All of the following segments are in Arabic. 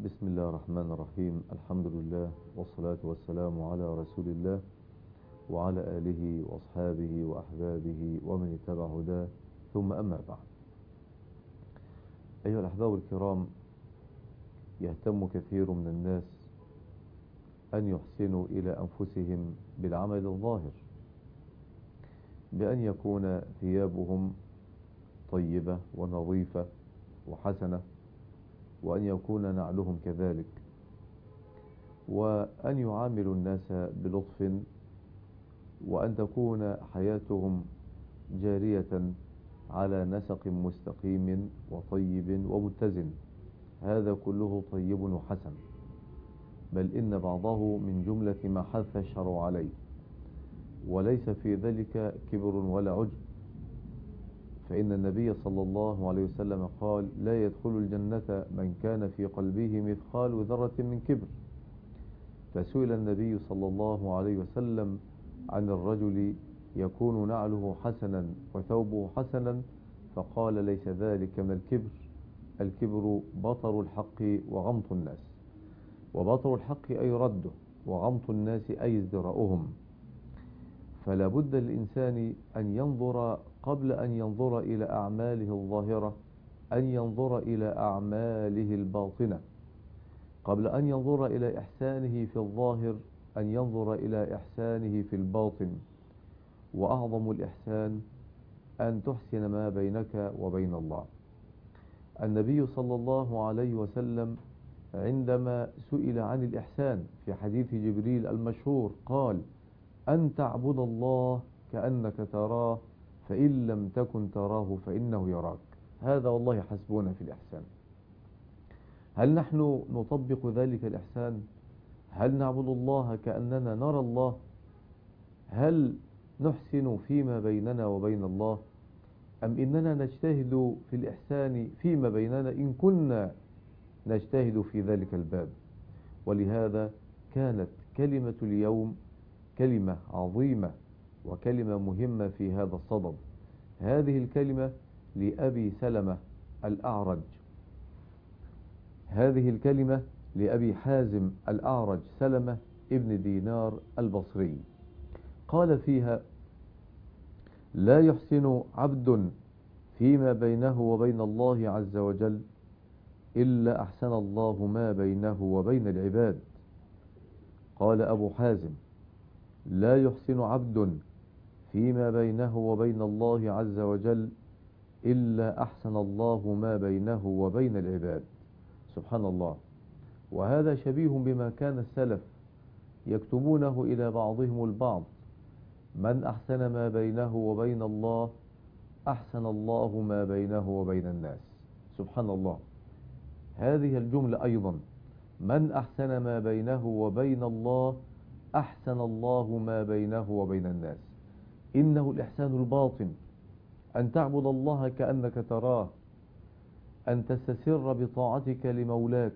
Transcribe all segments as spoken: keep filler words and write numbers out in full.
بسم الله الرحمن الرحيم. الحمد لله والصلاة والسلام على رسول الله وعلى آله وأصحابه وأحبابه ومن اتبع هداه، ثم أما بعد. أيها الأحباب الكرام، يهتم كثير من الناس أن يحسنوا إلى أنفسهم بالعمل الظاهر، بأن يكون ثيابهم طيبة ونظيفة وحسنة، وأن يكون نعلهم كذلك، وأن يعاملوا الناس بلطف، وأن تكون حياتهم جارية على نسق مستقيم وطيب ومتزن. هذا كله طيب وحسن، بل إن بعضه من جملة ما حث الشرع عليه، وليس في ذلك كبر ولا عجب. فإن النبي صلى الله عليه وسلم قال: لا يدخل الجنة من كان في قلبه مثقال ذرة من كبر. فسئل النبي صلى الله عليه وسلم عن الرجل يكون نعله حسنا وثوبه حسنا، فقال: ليس ذلك من الكبر، الكبر بطر الحق وغمط الناس. وبطر الحق أي رده، وغمط الناس أي ازدراؤهم. فلا بد للإنسان أن ينظر قبل أن ينظر إلى أعماله الظاهرة، أن ينظر إلى أعماله الباطنة. قبل أن ينظر إلى إحسانه في الظاهر، أن ينظر إلى إحسانه في الباطن. وأعظم الإحسان أن تحسن ما بينك وبين الله. النبي صلى الله عليه وسلم عندما سئل عن الإحسان في حديث جبريل المشهور قال: أن تعبد الله كأنك تراه، فإن لم تكن تراه فإنه يراك. هذا والله حسبنا في الإحسان. هل نحن نطبق ذلك الإحسان؟ هل نعبد الله كأننا نرى الله؟ هل نحسن فيما بيننا وبين الله؟ أم إننا نجتهد في الإحسان فيما بيننا إن كنا نجتهد في ذلك الباب؟ ولهذا كانت كلمة اليوم كلمة عظيمة وكلمة مهمة في هذا الصدد. هذه الكلمة لأبي سلمة الأعرج، هذه الكلمة لأبي حازم الأعرج سلمة ابن دينار البصري. قال فيها: لا يحسن عبد فيما بينه وبين الله عز وجل إلا أحسن الله ما بينه وبين العباد. قال أبو حازم: لا يحسن عبد فيما بينه وبين الله عز وجل إلا أحسن الله ما بينه وبين العباد. سبحان الله. وهذا شبيه بما كان السلف يكتبونه إلى بعضهم البعض: من أحسن ما بينه وبين الله أحسن الله ما بينه وبين الناس. سبحان الله. هذه الجملة أيضا: من أحسن ما بينه وبين الله أحسن الله ما بينه وبين الناس. إنه الإحسان الباطن، أن تعبد الله كأنك تراه، أن تستسر بطاعتك لمولاك،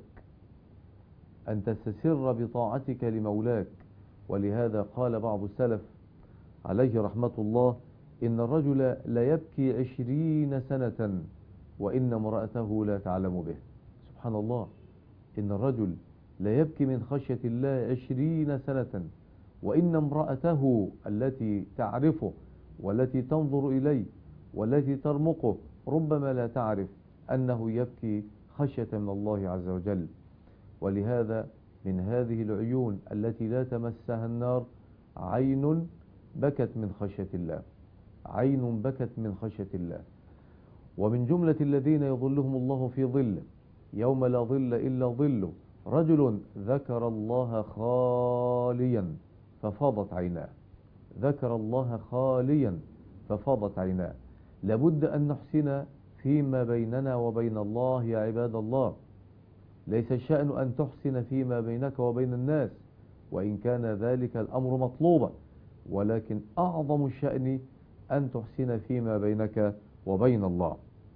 أن تستسر بطاعتك لمولاك. ولهذا قال بعض السلف عليه رحمة الله: إن الرجل لا يبكي عشرين سنة وإن امرأته لا تعلم به. سبحان الله. إن الرجل لا يبكي من خشية الله عشرين سنة وإن امرأته التي تعرفه والتي تنظر إليه والتي ترمقه ربما لا تعرف أنه يبكي خشية من الله عز وجل. ولهذا من هذه العيون التي لا تمسها النار عين بكت من خشية الله، عين بكت من خشية الله. ومن جملة الذين يظلهم الله في ظله يوم لا ظل إلا ظله رجل ذكر الله خاليا ففاضت عيناه، ذكر الله خاليا ففاضت عيناه. لابد أن نحسن فيما بيننا وبين الله يا عباد الله. ليس الشأن أن تحسن فيما بينك وبين الناس، وإن كان ذلك الأمر مطلوبا، ولكن أعظم الشأن أن تحسن فيما بينك وبين الله.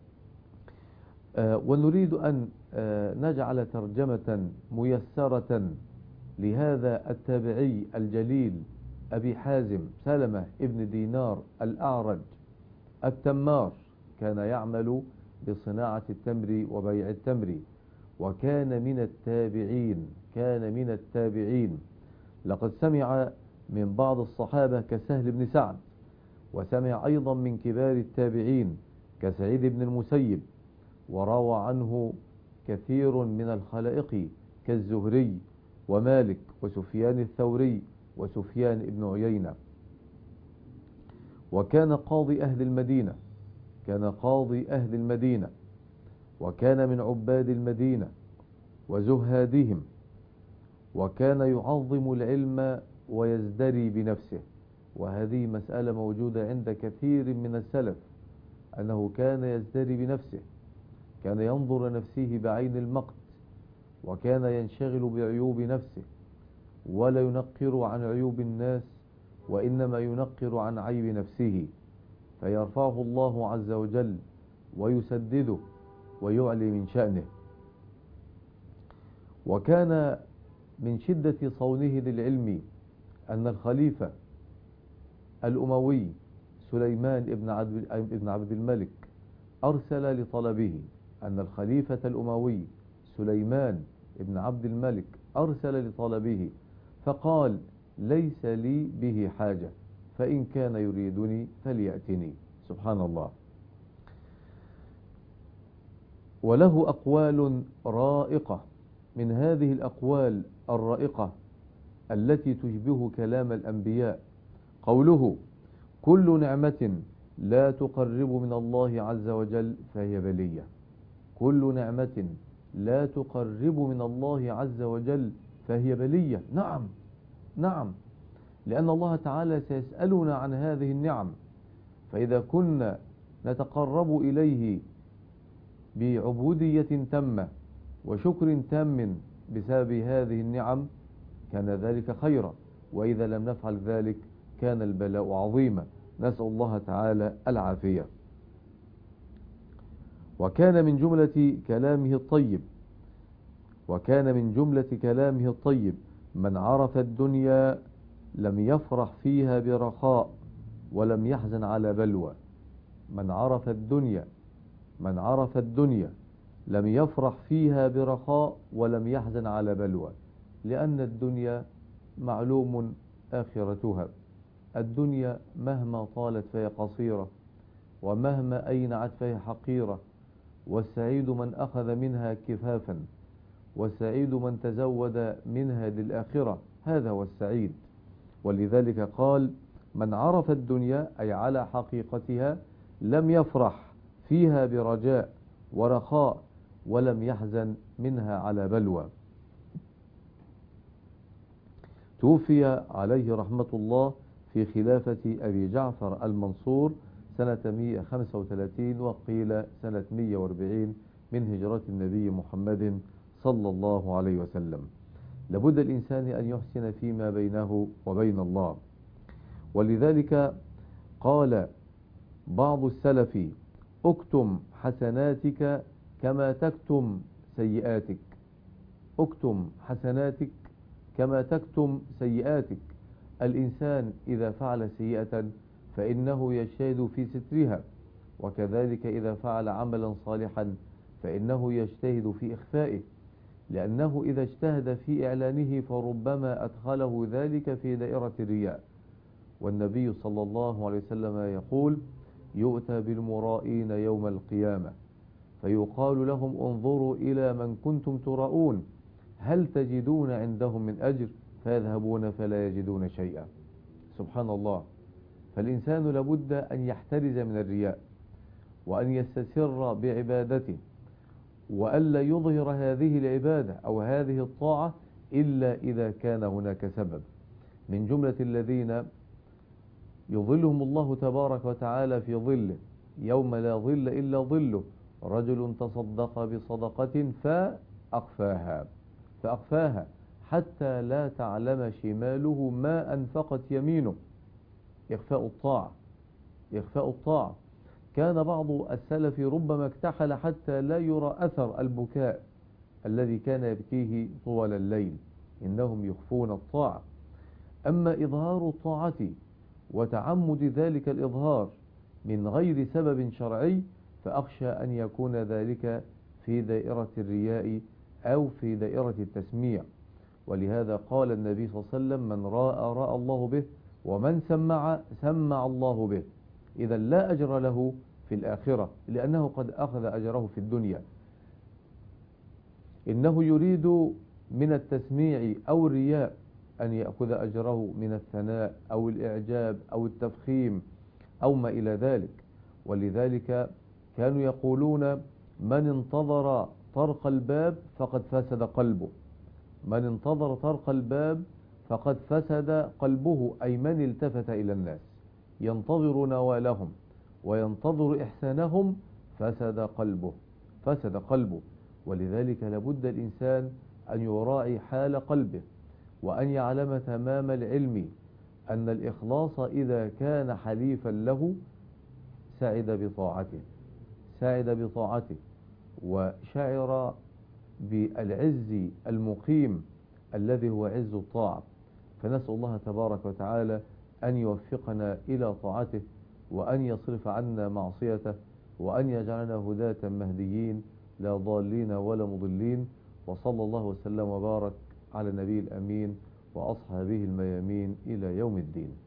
آه ونريد أن آه نجعل ترجمة ميسرة لهذا التابعي الجليل أبي حازم سلمة ابن دينار الأعرج التمار. كان يعمل بصناعة التمر وبيع التمر، وكان من التابعين كان من التابعين لقد سمع من بعض الصحابة كسهل بن سعد، وسمع أيضا من كبار التابعين كسعيد بن المسيب، وروى عنه كثير من الخلائق كالزهري ومالك وسفيان الثوري وسفيان بن عيينة. وكان قاضي أهل المدينة كان قاضي أهل المدينة وكان من عباد المدينة وزهادهم، وكان يعظم العلم ويزدري بنفسه. وهذه مسألة موجودة عند كثير من السلف، أنه كان يزدري بنفسه، كان ينظر نفسه بعين المقت، وكان ينشغل بعيوب نفسه ولا ينقر عن عيوب الناس، وإنما ينقر عن عيب نفسه، فيرفعه الله عز وجل ويسدده ويعلي من شأنه. وكان من شدة صونه للعلم أن الخليفة الأموي سليمان بن عبد الملك أرسل لطلبه أن الخليفة الأموي سليمان بن عبد الملك أرسل لطلبه فقال: ليس لي به حاجة، فإن كان يريدني فليأتني. سبحان الله. وله أقوال رائقة، من هذه الأقوال الرائقة التي تشبه كلام الأنبياء قوله: كل نعمة لا تقرب من الله عز وجل فهي بلية. كل نعمة لا تقرب من الله عز وجل فهي بلية. نعم نعم، لأن الله تعالى سيسألنا عن هذه النعم، فإذا كنا نتقرب إليه بعبودية تامة وشكر تام بسبب هذه النعم كان ذلك خيرا، وإذا لم نفعل ذلك كان البلاء عظيما. نسأل الله تعالى العافية. وكان من جملة كلامه الطيب وكان من جملة كلامه الطيب من عرف الدنيا لم يفرح فيها برخاء ولم يحزن على بلوى. من عرف الدنيا من عرف الدنيا لم يفرح فيها برخاء ولم يحزن على بلوى، لأن الدنيا معلوم آخرتها. الدنيا مهما طالت فهي قصيرة، ومهما أينعت فهي حقيرة، والسعيد من أخذ منها كفافا، والسعيد من تزود منها للآخرة، هذا هو السعيد. ولذلك قال: من عرف الدنيا أي على حقيقتها لم يفرح فيها برجاء ورخاء ولم يحزن منها على بلوى. توفي عليه رحمة الله في خلافة أبي جعفر المنصور سنة مئة وخمسة وثلاثين، وقيل سنة مئة وأربعين من هجرة النبي محمد صلى الله عليه وسلم. لابد الإنسان أن يحسن فيما بينه وبين الله. ولذلك قال بعض السلف: اكتم حسناتك كما تكتم سيئاتك. اكتم حسناتك كما تكتم سيئاتك. الإنسان إذا فعل سيئة فإنه يجتهد في سترها، وكذلك إذا فعل عملا صالحا فإنه يجتهد في إخفائه، لأنه إذا اجتهد في إعلانه فربما أدخله ذلك في دائرة الرياء. والنبي صلى الله عليه وسلم يقول: يؤتى بالمرائين يوم القيامة فيقال لهم: انظروا إلى من كنتم تراؤون هل تجدون عندهم من أجر؟ فيذهبون فلا يجدون شيئا. سبحان الله. فالإنسان لابد أن يحترز من الرياء، وأن يستسر بعبادته، وألا يظهر هذه العبادة أو هذه الطاعة إلا إذا كان هناك سبب. من جملة الذين يظلهم الله تبارك وتعالى في ظله يوم لا ظل إلا ظله: رجل تصدق بصدقة فأخفاها فأخفاها حتى لا تعلم شماله ما أنفقت يمينه. إخفاء الطاعة إخفاء الطاعة. كان بعض السلف ربما اكتحل حتى لا يرى أثر البكاء الذي كان يبكيه طوال الليل. إنهم يخفون الطاعة. أما إظهار الطاعة وتعمد ذلك الإظهار من غير سبب شرعي فأخشى أن يكون ذلك في دائرة الرياء أو في دائرة التسميع. ولهذا قال النبي صلى الله عليه وسلم: من راى راى الله به، ومن سمع سمع الله به. إذا لا أجر له في الآخرة، لأنه قد أخذ أجره في الدنيا. إنه يريد من التسميع أو الرياء أن يأخذ أجره من الثناء أو الإعجاب أو التفخيم أو ما إلى ذلك. ولذلك كانوا يقولون: من انتظر طرق الباب فقد فسد قلبه. من انتظر طرق الباب فقد فسد قلبه، أي من التفت إلى الناس ينتظر نوالهم وينتظر إحسانهم فسد قلبه، فسد قلبه. ولذلك لابد الإنسان أن يراعي حال قلبه، وأن يعلم تمام العلم أن الإخلاص إذا كان حليفا له سعد بطاعته، سعد بطاعته وشعر بالعز المقيم الذي هو عز الطاعة. فنسأل الله تبارك وتعالى أن يوفقنا إلى طاعته، وأن يصرف عنا معصيته، وأن يجعلنا هداة مهديين لا ضالين ولا مضلين. وصلى الله وسلم وبارك على النبي الأمين وأصحابه الميامين إلى يوم الدين.